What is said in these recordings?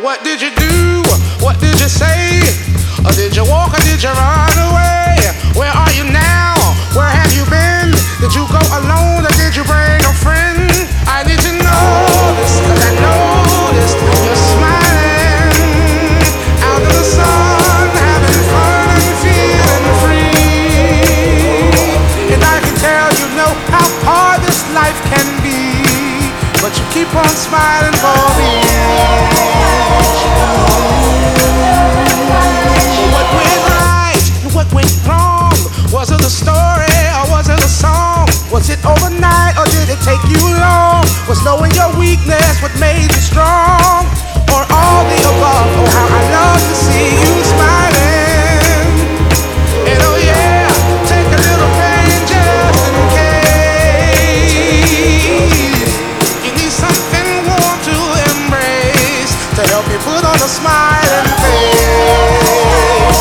What did you do? What did you say? Or did you walk or did you run away? Where are you now? Where have you been? Did you go alone or did you bring a friend? I need to know this, 'cause I noticed you're smiling out in the sun, having fun and feeling free. And I can tell you know how hard this life can be, but you keep on smiling for me. What went right and what went wrong? Was it a story or was it a song? Was it overnight or did it take you long? Was knowing your weakness what made you strong? Or all the above? Oh, how I love to see you smiling. And oh yeah, take a little pain just in case you need something warm to embrace to help you put on a smiling face.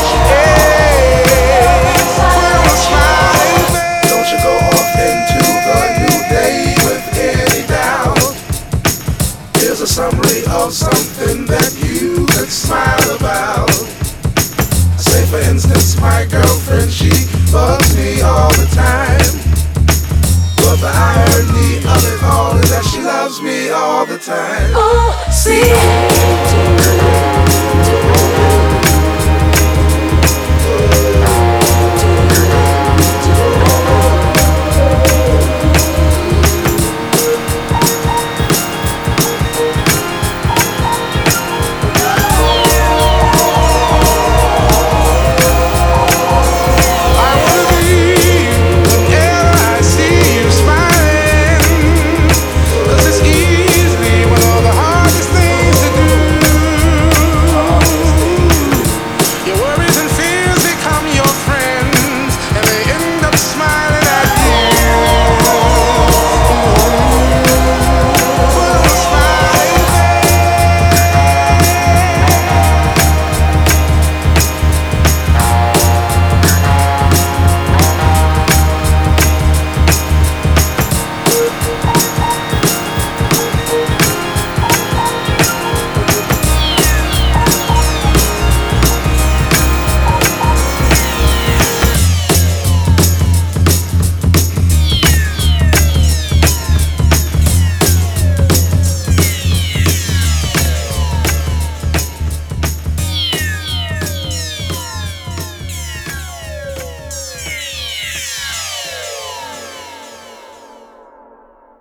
Put on a smiling face. Don't you go off into the new day with any doubt. Here's a summary of something that you could smile about. Say for instance, my girlfriend, she bugs me all the time, but the irony of it all is that she loves me all the time. Oh, see.